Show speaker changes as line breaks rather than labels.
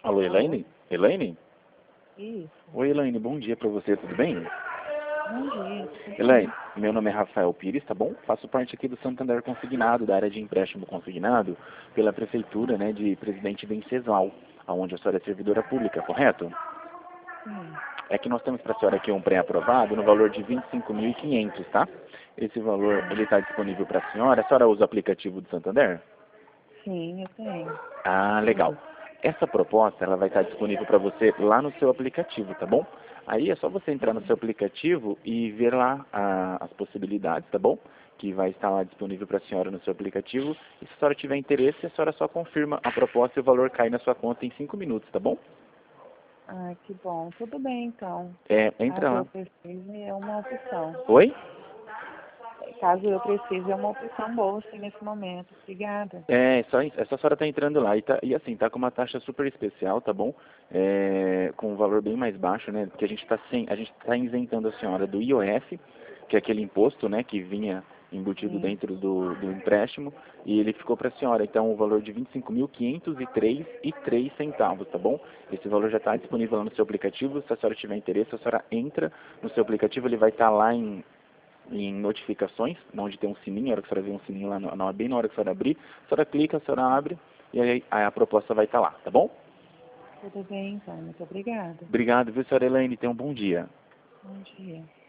Alô,
Alô?
Elaine? Elaine?
Isso.
Oi, Elaine, bom dia pra você, tudo bem?
Bom dia, tudo
Elaine,
bem?
meu nome é Rafael Pires, tá bom? Faço parte aqui do Santander Consignado, da área de empréstimo consignado, pela Prefeitura, né, de Presidente Venceslau, onde a senhora é servidora pública, correto?
Sim,
É que nós temos para a senhora aqui um pré-aprovado no valor de 25.500, tá? Esse valor, ele
ah,
está disponível para a senhora usa o aplicativo do Santander?
sim, eu tenho.
Ah, legal. Essa proposta, ela vai estar disponível para você lá no seu aplicativo, tá bom? Aí é só você entrar no seu aplicativo e ver lá as possibilidades, tá bom? Que vai estar lá disponível para a senhora no seu aplicativo. E se a senhora tiver interesse, a senhora só confirma a proposta e o valor cai na sua conta em 5 minutos, tá bom?
Ah, que bom. Tudo bem, então.
É, entra
Caso eu
lá.
precise, é uma opção.
Oi?
Caso eu precise, é uma opção boa, sim, nesse momento. Obrigada.
É só a senhora tá entrando lá e assim, tá com uma taxa super especial, tá bom? Com um valor bem mais baixo, né? Porque a gente tá isentando a senhora do IOF, que é aquele imposto, né, que vinha embutido
Sim.
dentro do empréstimo, e ele ficou para a senhora, então, o valor de 25.503 centavos, tá bom? Esse valor já está disponível lá no seu aplicativo, se a senhora tiver interesse, a senhora entra no seu aplicativo, ele vai estar lá em notificações, onde tem um sininho, a hora que a senhora vê um sininho lá, bem na hora que a senhora abrir, a senhora clica, a senhora abre, e aí a proposta vai estar lá, tá bom?
Tudo bem, então. Muito obrigada.
Obrigado, viu, senhora Elaine? Tenha um bom dia.
Bom dia.